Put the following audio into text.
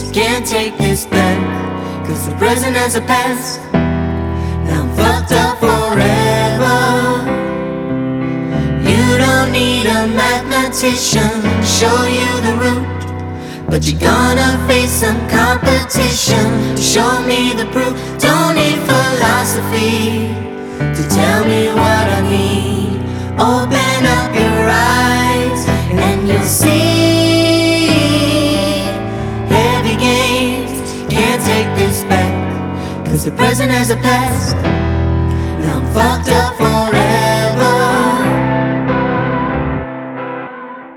can't take this back, 'cause the present has a past. Now I'm fucked up forever. You don't need a mathematician to show you the route, but you're gonna face some competition to show me the proof. Don't need philosophy to tell me what I need. Open up your eyes and you'll see. Heavy games can't take this back, 'cause the present has a past. Now I'm fucked up for